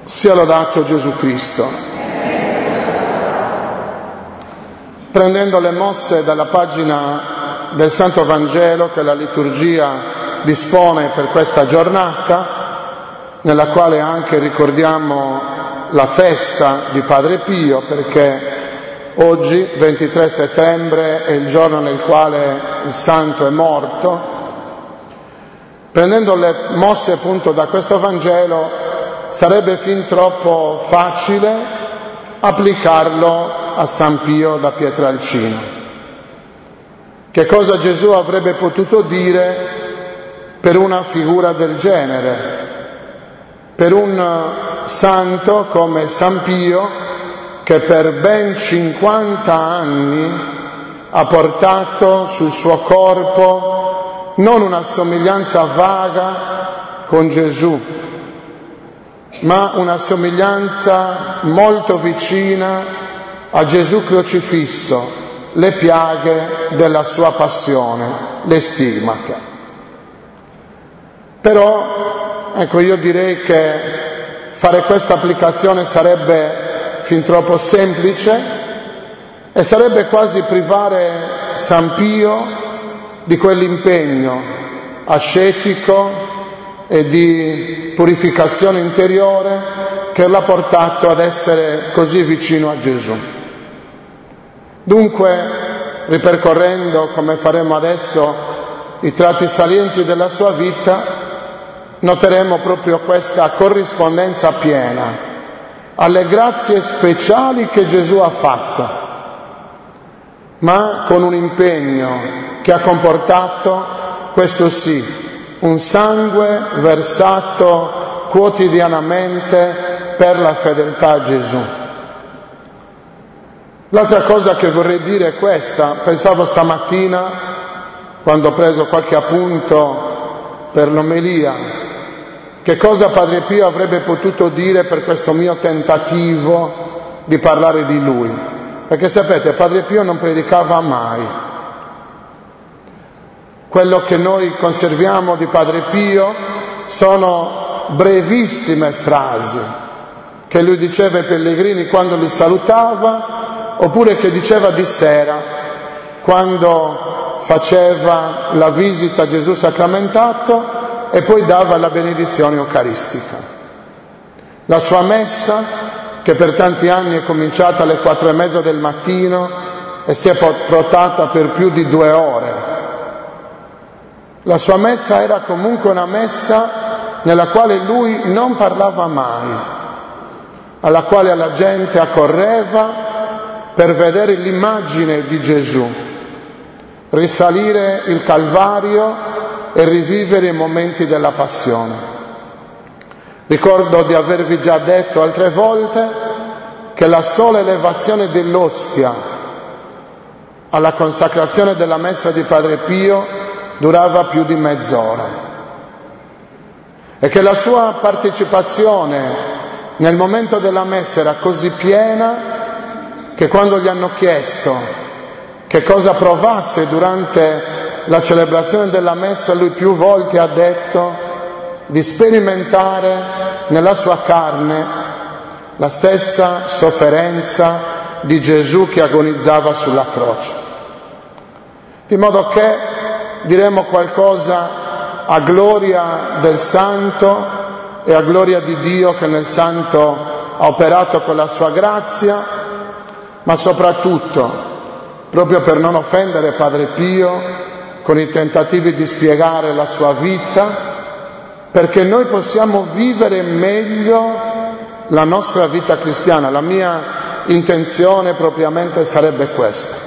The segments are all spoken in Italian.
Sia lodato Gesù Cristo. Prendendo le mosse dalla pagina del Santo Vangelo che la liturgia dispone per questa giornata, nella quale anche ricordiamo la festa di Padre Pio, perché oggi, 23 settembre, è il giorno nel quale il santo è morto. Prendendo le mosse appunto da questo Vangelo, sarebbe fin troppo facile applicarlo a San Pio da Pietrelcina. Che cosa Gesù avrebbe potuto dire per una figura del genere, per un santo come San Pio, che per ben 50 anni ha portato sul suo corpo non una somiglianza vaga con Gesù, ma una somiglianza molto vicina a Gesù crocifisso, le piaghe della sua passione, le stigmate. Però, io direi che fare questa applicazione sarebbe fin troppo semplice e sarebbe quasi privare San Pio di quell'impegno ascetico e di purificazione interiore che l'ha portato ad essere così vicino a Gesù. Dunque, ripercorrendo, come faremo adesso, i tratti salienti della sua vita, noteremo proprio questa corrispondenza piena alle grazie speciali che Gesù ha fatto, ma con un impegno che ha comportato, questo sì, un sangue versato quotidianamente per la fedeltà a Gesù. L'altra cosa che vorrei dire è questa. Pensavo stamattina, quando ho preso qualche appunto per l'omelia, che cosa Padre Pio avrebbe potuto dire per questo mio tentativo di parlare di lui. Perché sapete, Padre Pio non predicava mai. Quello che noi conserviamo di Padre Pio sono brevissime frasi che lui diceva ai pellegrini quando li salutava, oppure che diceva di sera quando faceva la visita a Gesù sacramentato e poi dava la benedizione eucaristica. La sua messa, che per tanti anni è cominciata alle 4:30 del mattino e si è portata per più di 2 ore. La sua messa era comunque una messa nella quale lui non parlava mai, alla quale la gente accorreva per vedere l'immagine di Gesù, risalire il Calvario e rivivere i momenti della passione. Ricordo di avervi già detto altre volte che la sola elevazione dell'ostia alla consacrazione della messa di Padre Pio durava più di mezz'ora e che la sua partecipazione nel momento della messa era così piena che quando gli hanno chiesto che cosa provasse durante la celebrazione della messa, lui più volte ha detto di sperimentare nella sua carne la stessa sofferenza di Gesù che agonizzava sulla croce. Di modo che diremo qualcosa a gloria del Santo e a gloria di Dio che nel Santo ha operato con la sua grazia, ma soprattutto, proprio per non offendere Padre Pio, con i tentativi di spiegare la sua vita, perché noi possiamo vivere meglio la nostra vita cristiana. La mia intenzione propriamente sarebbe questa.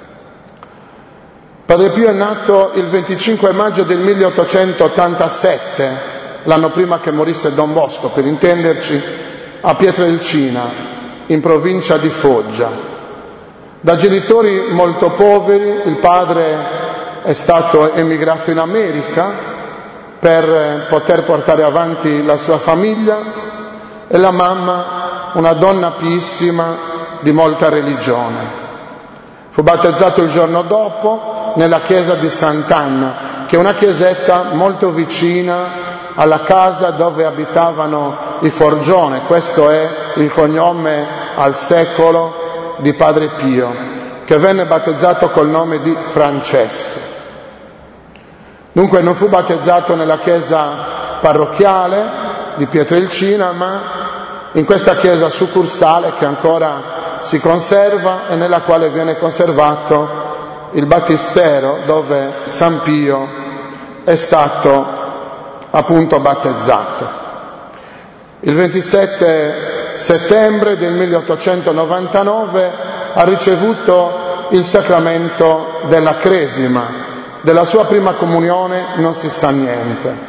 Padre Pio è nato il 25 maggio del 1887, l'anno prima che morisse Don Bosco, per intenderci, a Pietrelcina, in provincia di Foggia. Da genitori molto poveri, il padre è stato emigrato in America per poter portare avanti la sua famiglia e la mamma una donna piissima di molta religione. Fu battezzato il giorno dopo nella chiesa di Sant'Anna, che è una chiesetta molto vicina alla casa dove abitavano i Forgione, questo è il cognome al secolo di Padre Pio, che venne battezzato col nome di Francesco. Dunque non fu battezzato nella chiesa parrocchiale di Pietrelcina, ma in questa chiesa succursale che ancora si conserva e nella quale viene conservato il battistero dove San Pio è stato appunto battezzato. Il 27 settembre del 1899 ha ricevuto il sacramento della Cresima. Della sua prima comunione non si sa niente.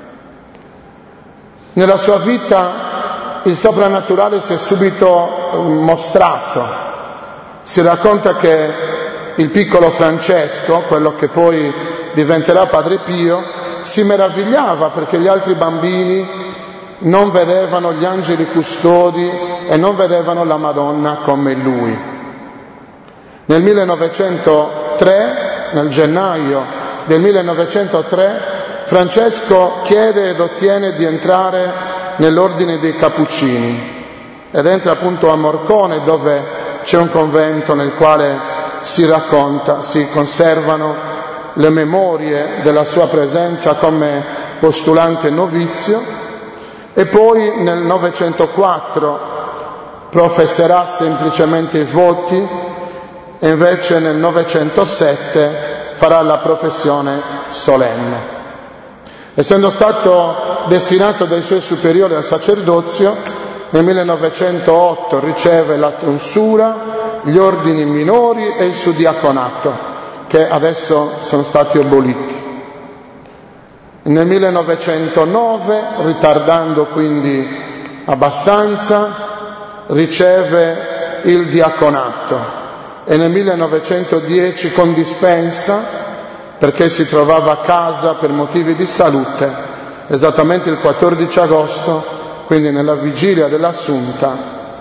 Nella sua vita il soprannaturale si è subito mostrato. Si racconta che il piccolo Francesco, quello che poi diventerà Padre Pio, si meravigliava perché gli altri bambini non vedevano gli angeli custodi e non vedevano la Madonna come lui. Nel 1903, nel gennaio del 1903, Francesco chiede ed ottiene di entrare nell'ordine dei Cappuccini ed entra appunto a Morcone, dove c'è un convento nel quale si conservano le memorie della sua presenza come postulante novizio, e poi nel 904 professerà semplicemente i voti e invece nel 907 farà la professione solenne. Essendo stato destinato dai suoi superiori al sacerdozio, nel 1908 riceve la tonsura, gli ordini minori e il suddiaconato, che adesso sono stati aboliti. Nel 1909, ritardando quindi abbastanza, riceve il diaconato e nel 1910 con dispensa, perché si trovava a casa per motivi di salute, esattamente il 14 agosto, quindi nella vigilia dell'Assunta,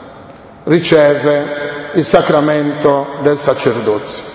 riceve il sacramento del sacerdozio.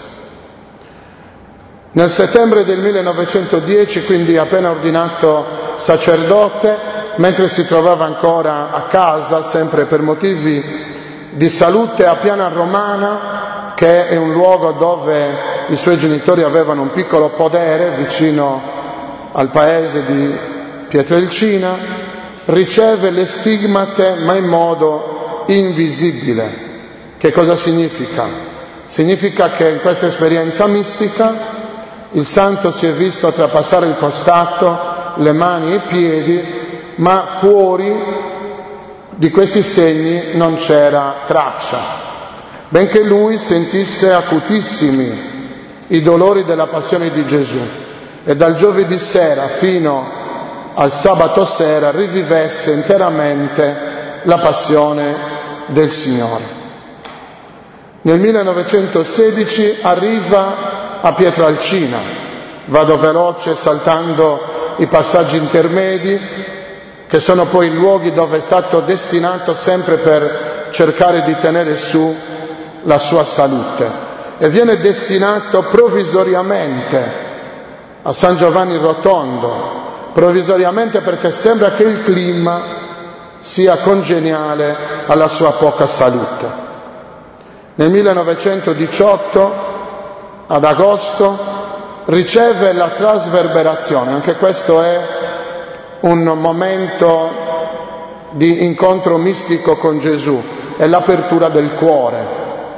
Nel settembre del 1910, quindi appena ordinato sacerdote, mentre si trovava ancora a casa, sempre per motivi di salute, a Piana Romana, che è un luogo dove i suoi genitori avevano un piccolo podere vicino al paese di Pietrelcina, riceve le stigmate ma in modo invisibile. Che cosa significa? Significa che in questa esperienza mistica il santo si è visto trapassare il costato, le mani e i piedi, ma fuori di questi segni non c'era traccia, benché lui sentisse acutissimi i dolori della passione di Gesù e dal giovedì sera fino al sabato sera rivivesse interamente la passione del Signore. Nel 1916 arriva a Pietralcina, vado veloce saltando i passaggi intermedi, che sono poi i luoghi dove è stato destinato sempre per cercare di tenere su la sua salute, e viene destinato provvisoriamente a San Giovanni Rotondo, provvisoriamente perché sembra che il clima sia congeniale alla sua poca salute. Nel 1918, ad agosto, riceve la trasverberazione, anche questo è un momento di incontro mistico con Gesù, è l'apertura del cuore.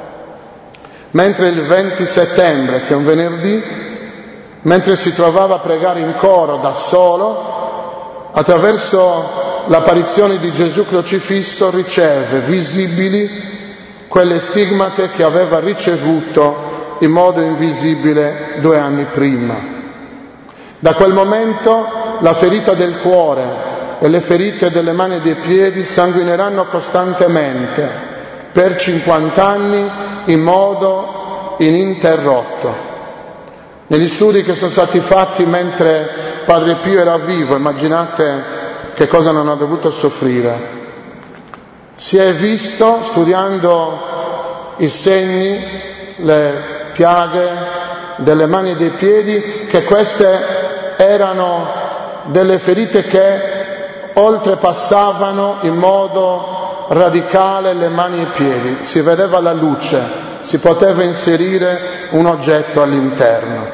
Mentre il 20 settembre, che è un venerdì, mentre si trovava a pregare in coro da solo, attraverso l'apparizione di Gesù crocifisso riceve visibili quelle stigmate che aveva ricevuto in modo invisibile 2 anni prima. Da quel momento la ferita del cuore e le ferite delle mani e dei piedi sanguineranno costantemente per 50 anni in modo ininterrotto. Negli studi che sono stati fatti mentre Padre Pio era vivo, immaginate che cosa non ha dovuto soffrire. Si è visto, studiando i segni, le piaghe delle mani e dei piedi, che queste erano delle ferite che oltrepassavano in modo radicale le mani e i piedi, si vedeva la luce, si poteva inserire un oggetto all'interno.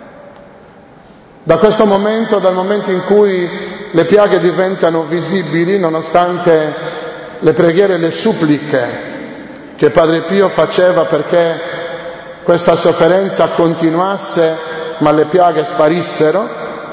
Da questo momento, dal momento in cui le piaghe diventano visibili, nonostante le preghiere e le suppliche che Padre Pio faceva perché questa sofferenza continuasse ma le piaghe sparissero,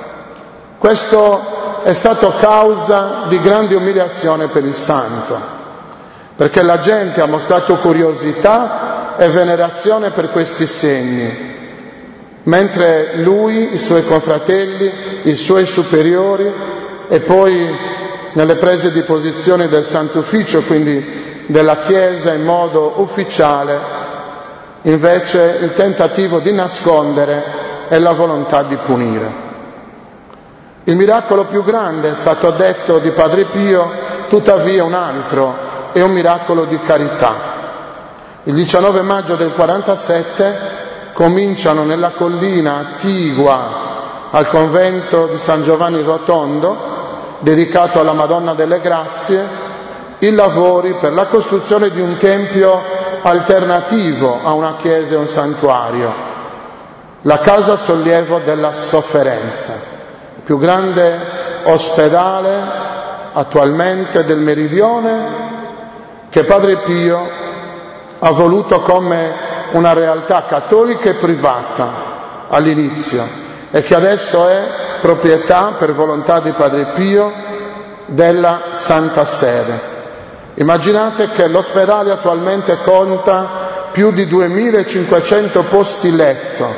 questo è stato causa di grande umiliazione per il santo, perché la gente ha mostrato curiosità e venerazione per questi segni, mentre lui, i suoi confratelli, i suoi superiori e poi nelle prese di posizione del Santo Ufficio, quindi della Chiesa in modo ufficiale, invece il tentativo di nascondere e la volontà di punire. Il miracolo più grande, è stato detto, di Padre Pio, tuttavia un altro, è un miracolo di carità. Il 19 maggio del 47 cominciano nella collina attigua al convento di San Giovanni Rotondo, dedicato alla Madonna delle Grazie, i lavori per la costruzione di un tempio alternativo a una chiesa e un santuario, la Casa Sollievo della Sofferenza, il più grande ospedale attualmente del Meridione, che Padre Pio ha voluto come una realtà cattolica e privata all'inizio e che adesso è proprietà, per volontà di Padre Pio, della Santa Sede. Immaginate che l'ospedale attualmente conta più di 2500 posti letto.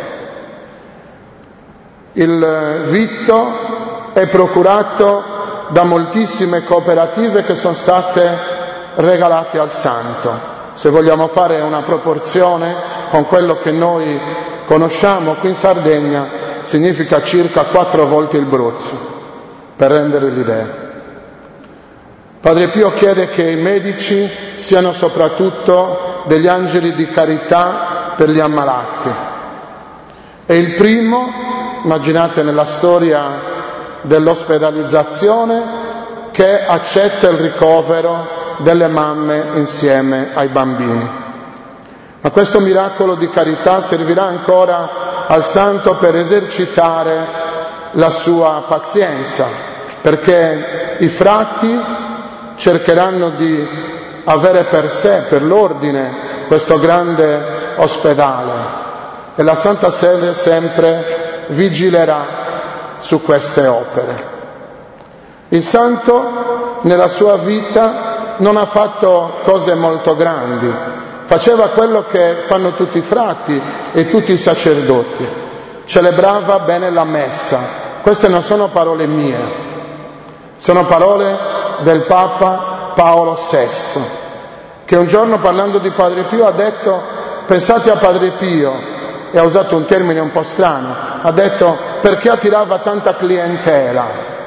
Il vitto è procurato da moltissime cooperative che sono state regalate al Santo. Se vogliamo fare una proporzione con quello che noi conosciamo qui in Sardegna, significa circa 4 volte il Bruzzo, per rendere l'idea. Padre Pio chiede che i medici siano soprattutto degli angeli di carità per gli ammalati. È il primo, immaginate nella storia dell'ospedalizzazione, che accetta il ricovero delle mamme insieme ai bambini. Ma questo miracolo di carità servirà ancora al Santo per esercitare la sua pazienza, perché i frati cercheranno di avere per sé, per l'ordine, questo grande ospedale e la Santa Sede sempre vigilerà su queste opere. Il Santo nella sua vita non ha fatto cose molto grandi, faceva quello che fanno tutti i frati e tutti i sacerdoti, celebrava bene la messa. Queste non sono parole mie, sono parole del Papa Paolo VI, che un giorno parlando di Padre Pio ha detto: pensate a Padre Pio, e ha usato un termine un po' strano, ha detto: perché attirava tanta clientela?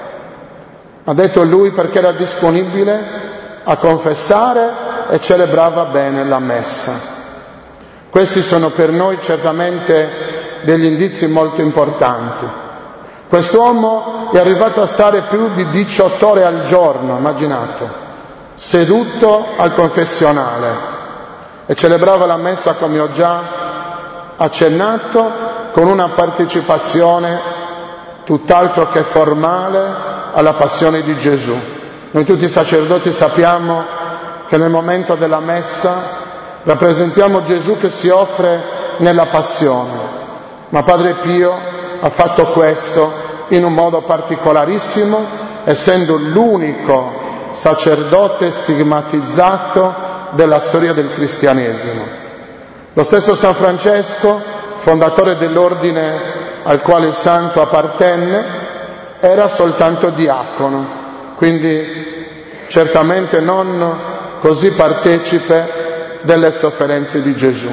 Ha detto lui perché era disponibile a confessare e celebrava bene la messa. Questi sono per noi certamente degli indizi molto importanti. Quest'uomo è arrivato a stare più di 18 ore al giorno, immaginate, seduto al confessionale e celebrava la messa, come ho già accennato, con una partecipazione tutt'altro che formale alla passione di Gesù. Noi tutti i sacerdoti sappiamo che nel momento della messa rappresentiamo Gesù che si offre nella passione, ma Padre Pio ha fatto questo in un modo particolarissimo, essendo l'unico sacerdote stigmatizzato della storia del cristianesimo. Lo stesso San Francesco, fondatore dell'ordine al quale il santo appartenne, era soltanto diacono, quindi certamente non così partecipe delle sofferenze di Gesù.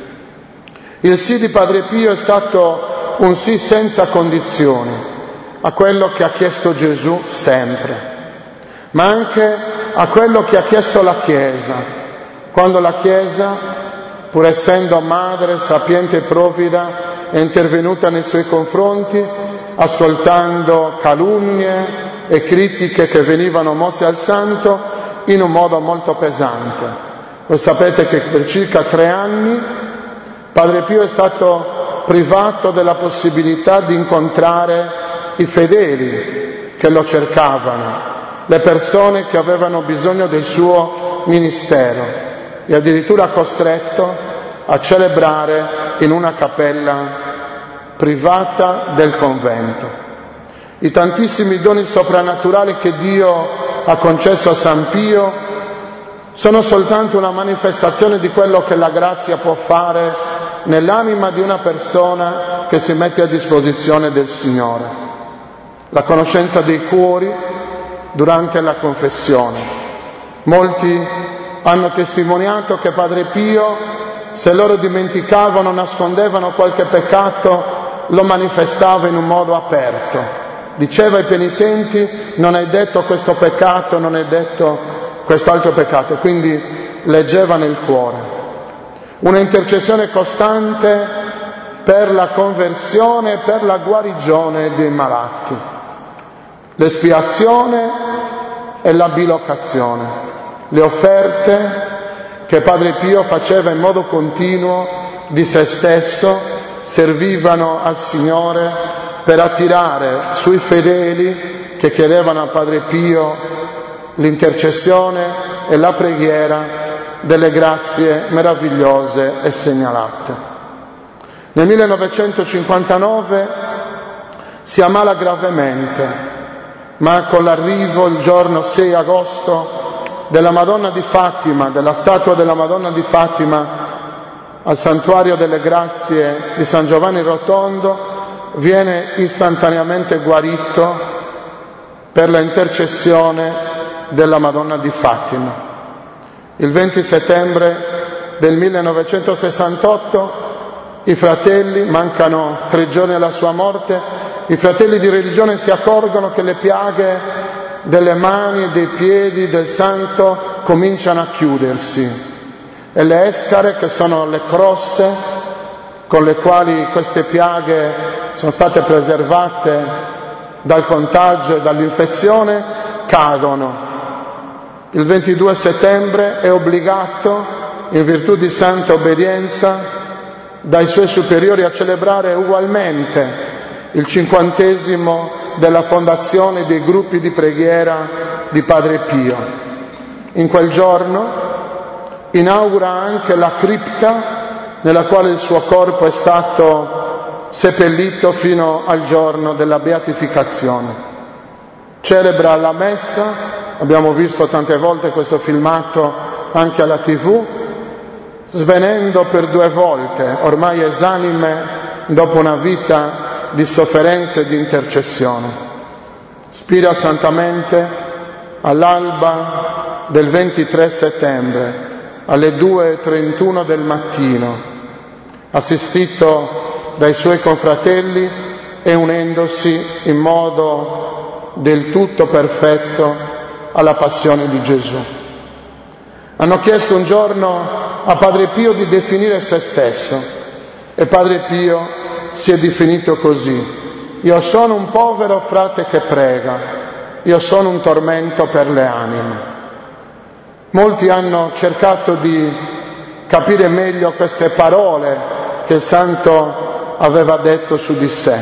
Il sì di Padre Pio è stato un sì senza condizioni a quello che ha chiesto Gesù sempre, ma anche a quello che ha chiesto la Chiesa, quando la Chiesa, pur essendo madre, sapiente e provvida, è intervenuta nei suoi confronti, ascoltando calunnie, e critiche che venivano mosse al santo in un modo molto pesante. Voi sapete che per circa 3 anni Padre Pio è stato privato della possibilità di incontrare i fedeli che lo cercavano, le persone che avevano bisogno del suo ministero, e addirittura costretto a celebrare in una cappella privata del convento. I tantissimi doni soprannaturali che Dio ha concesso a San Pio sono soltanto una manifestazione di quello che la grazia può fare nell'anima di una persona che si mette a disposizione del Signore. La conoscenza dei cuori durante la confessione. Molti hanno testimoniato che Padre Pio, se loro dimenticavano, nascondevano qualche peccato, lo manifestava in un modo aperto. Diceva ai penitenti: non hai detto questo peccato, non hai detto quest'altro peccato, quindi leggeva nel cuore. Una intercessione costante per la conversione e per la guarigione dei malati. L'espiazione e la bilocazione, le offerte che Padre Pio faceva in modo continuo di se stesso, servivano al Signore per attirare sui fedeli che chiedevano a Padre Pio l'intercessione e la preghiera delle grazie meravigliose e segnalate. Nel 1959 si ammala gravemente, ma con l'arrivo il giorno 6 agosto della Madonna di Fatima, della statua della Madonna di Fatima al Santuario delle Grazie di San Giovanni Rotondo, viene istantaneamente guarito per la intercessione della Madonna di Fatima. Il 20 settembre del 1968 i fratelli, mancano 3 giorni alla sua morte, i fratelli di religione si accorgono che le piaghe delle mani e dei piedi del santo cominciano a chiudersi e le escare, che sono le croste con le quali queste piaghe sono state preservate dal contagio e dall'infezione, cadono. Il 22 settembre è obbligato, in virtù di santa obbedienza, dai suoi superiori a celebrare ugualmente il 50° della fondazione dei gruppi di preghiera di Padre Pio. In quel giorno inaugura anche la cripta nella quale il suo corpo è stato seppellito fino al giorno della beatificazione. Celebra la messa, abbiamo visto tante volte questo filmato anche alla TV, svenendo per 2 volte, ormai esanime dopo una vita di sofferenza e di intercessione. Spira santamente all'alba del 23 settembre, alle 2:31 del mattino, assistito dai suoi confratelli e unendosi in modo del tutto perfetto alla passione di Gesù. Hanno chiesto un giorno a Padre Pio di definire se stesso e Padre Pio si è definito così: io sono un povero frate che prega, io sono un tormento per le anime. Molti hanno cercato di capire meglio queste parole che il santo aveva detto su di sé,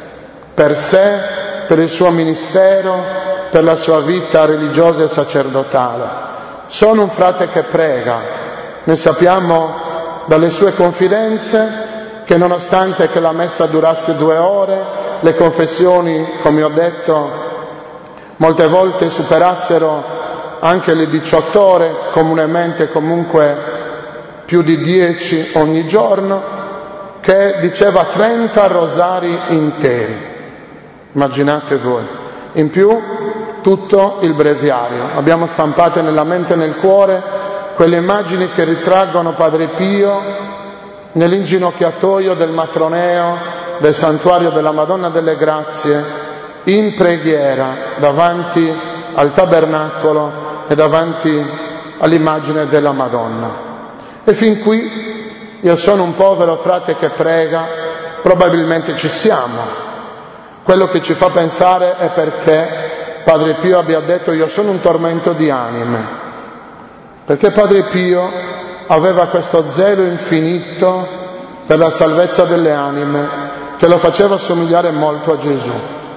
per il suo ministero, per la sua vita religiosa e sacerdotale. Sono un frate che prega. Noi sappiamo dalle sue confidenze che nonostante che la messa durasse 2 ore, le confessioni, come ho detto, molte volte superassero anche le 18 ore, comunemente comunque più di 10 ogni giorno, che diceva 30 rosari interi. Immaginate voi. In più tutto il breviario. Abbiamo stampato nella mente e nel cuore quelle immagini che ritraggono Padre Pio nell'inginocchiatoio del matroneo del Santuario della Madonna delle Grazie, in preghiera davanti al tabernacolo e davanti all'immagine della Madonna. E fin qui io sono un povero frate che prega, probabilmente ci siamo. Quello che ci fa pensare è perché Padre Pio abbia detto io sono un tormento di anime, perché Padre Pio aveva questo zelo infinito per la salvezza delle anime che lo faceva somigliare molto a Gesù.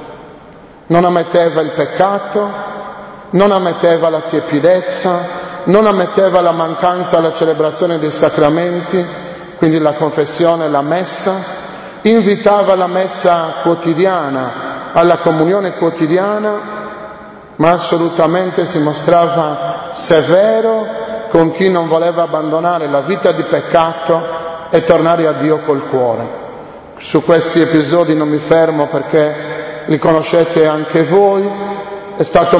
Non ammetteva il peccato, non ammetteva la tiepidezza, non ammetteva la mancanza alla celebrazione dei sacramenti, quindi la confessione e la messa, invitava alla messa quotidiana, alla comunione quotidiana, ma assolutamente si mostrava severo con chi non voleva abbandonare la vita di peccato e tornare a Dio col cuore. Su questi episodi non mi fermo perché li conoscete anche voi, è stato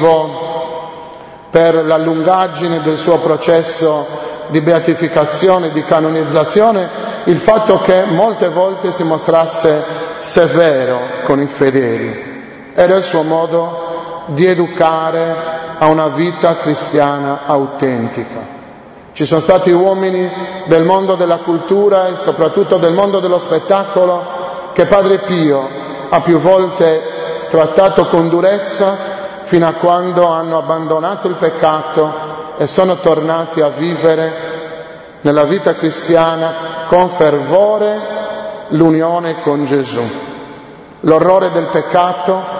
motivo per la lungaggine del suo processo di beatificazione, di canonizzazione, il fatto che molte volte si mostrasse severo con i fedeli. Era il suo modo di educare a una vita cristiana autentica. Ci sono stati uomini del mondo della cultura e soprattutto del mondo dello spettacolo che Padre Pio ha più volte trattato con durezza fino a quando hanno abbandonato il peccato e sono tornati a vivere nella vita cristiana con fervore l'unione con Gesù. L'orrore del peccato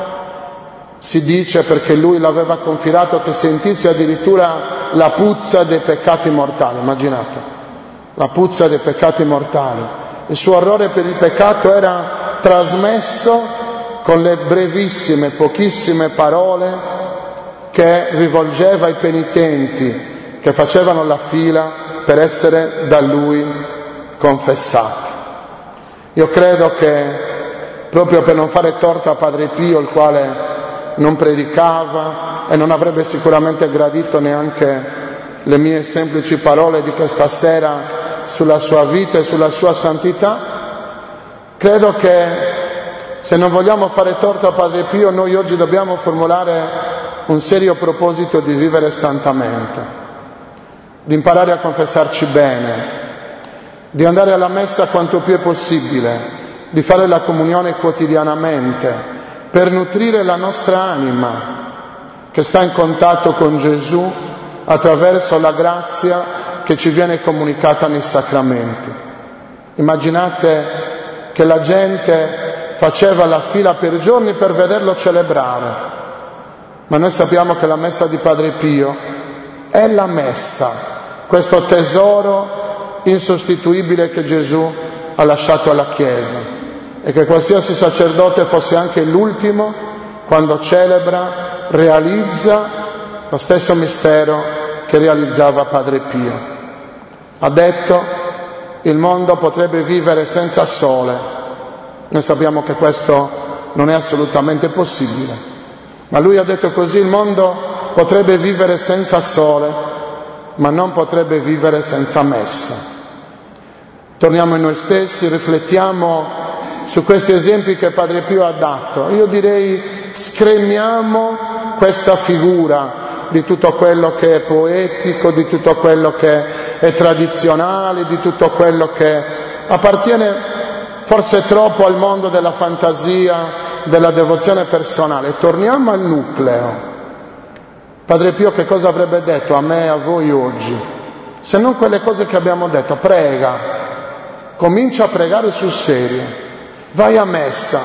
si dice perché lui l'aveva confidato che sentisse addirittura la puzza dei peccati mortali, immaginate, la puzza dei peccati mortali. Il suo orrore per il peccato era trasmesso con le brevissime, pochissime parole che rivolgeva ai penitenti che facevano la fila per essere da lui confessati. Io credo che proprio per non fare torto a Padre Pio, il quale non predicava e non avrebbe sicuramente gradito neanche le mie semplici parole di questa sera sulla sua vita e sulla sua santità, credo che se non vogliamo fare torto a Padre Pio, noi oggi dobbiamo formulare un serio proposito di vivere santamente, di imparare a confessarci bene, di andare alla messa quanto più è possibile, di fare la comunione quotidianamente, per nutrire la nostra anima che sta in contatto con Gesù attraverso la grazia che ci viene comunicata nei sacramenti. Immaginate che la gente faceva la fila per giorni per vederlo celebrare, ma noi sappiamo che la messa di Padre Pio è la messa, questo tesoro insostituibile che Gesù ha lasciato alla Chiesa, e che qualsiasi sacerdote fosse anche l'ultimo, quando celebra, realizza lo stesso mistero che realizzava Padre Pio. Ha detto: il mondo potrebbe vivere senza sole. Noi sappiamo che questo non è assolutamente possibile, ma lui ha detto così: il mondo potrebbe vivere senza sole, ma non potrebbe vivere senza messa. Torniamo in noi stessi, riflettiamo su questi esempi che Padre Pio ha dato. Io direi scremiamo questa figura di tutto quello che è poetico, di tutto quello che è tradizionale, di tutto quello che appartiene forse troppo al mondo della fantasia, della devozione personale. Torniamo al nucleo. Padre Pio che cosa avrebbe detto a me e a voi oggi? Se non quelle cose che abbiamo detto: prega, comincia a pregare sul serio, vai a messa,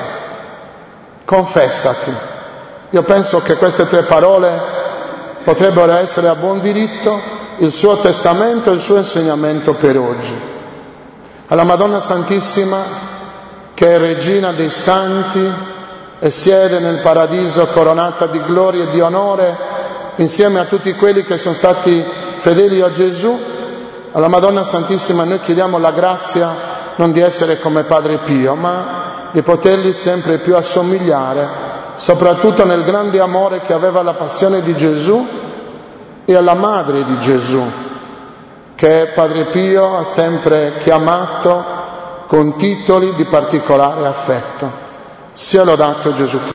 confessati. Io penso che queste 3 parole potrebbero essere a buon diritto il suo testamento e il suo insegnamento per oggi. Alla Madonna Santissima, che è regina dei santi e siede nel paradiso coronata di gloria e di onore insieme a tutti quelli che sono stati fedeli a Gesù, alla Madonna Santissima noi chiediamo la grazia non di essere come Padre Pio, ma di potergli sempre più assomigliare, soprattutto nel grande amore che aveva alla passione di Gesù e alla madre di Gesù, che Padre Pio ha sempre chiamato con titoli di particolare affetto. Sia lodato Gesù Cristo.